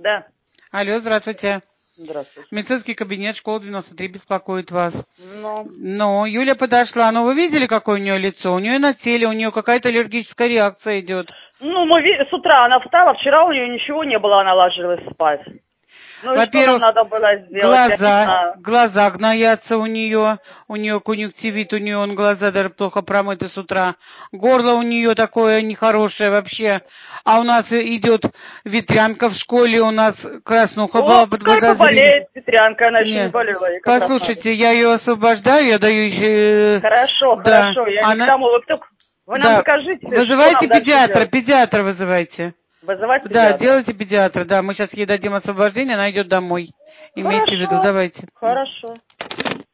Да. Алло, здравствуйте. Здравствуйте. Медицинский кабинет, школа 93 беспокоит вас. Ну, Ну, Юля подошла, но вы видели, какое у нее лицо? У нее на теле, у нее какая-то аллергическая реакция идет. с утра она встала, вчера у нее ничего не было, она ложилась спать. Ну и что нам Во-первых, надо было сделать, я не знаю. глаза гноятся у нее конъюнктивит, у нее он глаза даже плохо промыты с утра. Горло у нее такое нехорошее вообще. А у нас идет ветрянка в школе, у нас краснуха О, была под пускай глаза зрения. поболеет ветрянка, она еще не Не, болела, ей как раз надо. послушайте, я ее освобождаю, я даю ей... Хорошо, да, хорошо, я не к она... тому. Вы нам Да, скажите, что вызывайте нам дальше делать? педиатра вызывайте. Вызывать Да, педиатра? делайте педиатра, да, мы сейчас ей дадим освобождение, она идет домой. Имейте в виду, Хорошо, давайте. хорошо.